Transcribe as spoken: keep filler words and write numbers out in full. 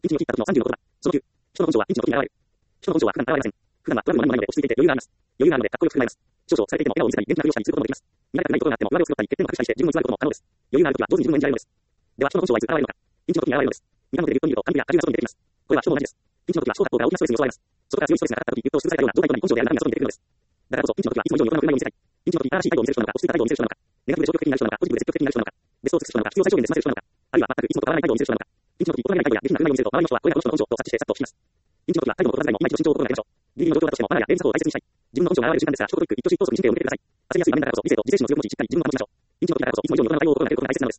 ピンチに陥った時のさんじゅうの言葉。そのきゅう。人の根性はピンチの時に現れる。人の根性は普段から現れません。普段はトラブルも何もないので落ち着いていて余裕があります。余裕があるのでかっこよく振る舞います。少々されていても笑顔を見せたり元気な描写にすることもできます。見られたくないところがあっても上手を作ったり欠点を隠したりして自分の偽ることも可能です。余裕がある時は上手に自分を演じられるのです。では人の根性はいつ現れるのか。ピンチの時に現れるのです。見た目で言うと見ると完璧な果汁が外に出てきます。これは人も同じです。ピンチの時は小学校から大きなストレスに襲われます。外から強いストレスがかかった時、ぎゅっと押しつぶされたような状態となり根性である中身が外に出てくるのです。だからこそピンチの時はいつも以上に大人の振る舞いを見せたい。ピンチの時に正しい態度を見せる人なのか、落ち着いた態度を見せる人なのか、ネガティブで消極的になる人なのか、ポジティブで積極的になる人なのか、ベストを尽くす人なのか、必要最小限で済ませる人なのか、あるいは全くいつもと変わらない態度を見せる人なのか。ピンチの時、大人げない態度や下品な振る舞いを見せると、周りの人はこれがこの人の根性と察知してさっと引きます。ピンチの時は態度も心遣いも今一度慎重を心がけましょう。ギリギリの状況だとしてもマナーや礼儀作法を大切にしたい。自分の根性が現れる瞬間ですが、一言一句、一挙手一投足に神経を向けてください。焦りやすい場面だからこそ、理性と自制心の強い持ち、しっかり自分の感情をしましょう。ピンチの時だからこそ、いつも以上に大人の対応を心がけることが大切なのです。